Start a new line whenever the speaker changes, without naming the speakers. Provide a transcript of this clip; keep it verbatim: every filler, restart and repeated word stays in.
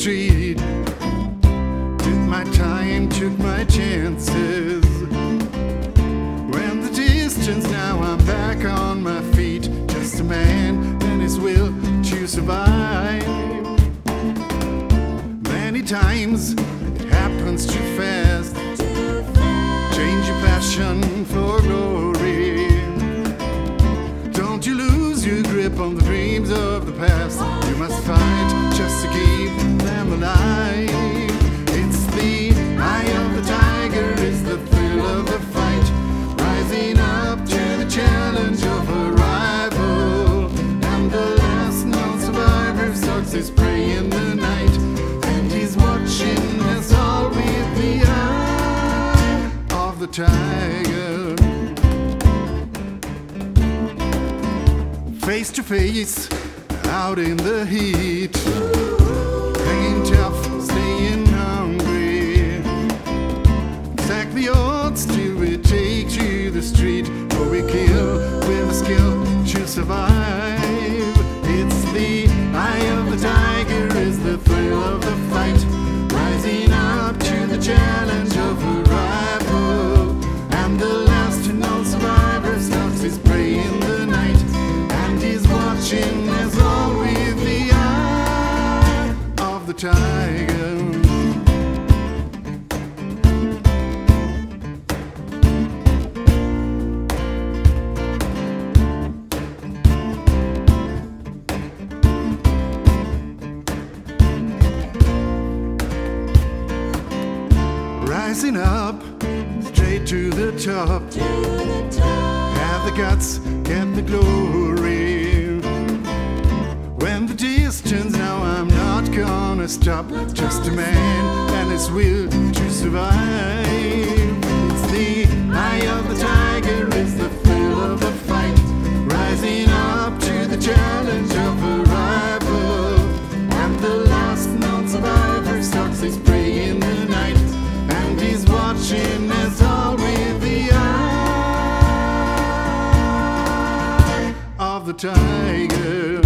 street. Did my time, took my chances. When the distance, now I'm back on my feet. Just a man and his will to survive. Many times it happens too fast. Change your passion for glory. Don't you lose your grip on the dreams of the past. You must fight just to keep them alive. It's the eye of the tiger, it's the thrill of the fight. Rising up to the challenge of a rival. And the last known survivor stalks his prey in the night. And he's watching us all with the eye of the tiger. Face to face, out in the heat. Hanging tough, staying hungry. Sack the odds till we take to the street. For we kill with a skill to survive. It's the eye of the tiger, is the thrill of the fight. Rising up to the challenge of a rival. And the last known survivor stalks his prey in the night. And he's watching us all with the eye of the tiger. Rising up, straight to the top.
To the top.
Have the guts, get the glory. When the distance, now I'm not gonna stop. Just a man and his will to survive. It's the eye of the tiger, it's the thrill of the fight. Rising up to the challenge of a rival. And the last known survivor stalks his prey in the night. And he's watching us all with the eye of the tiger.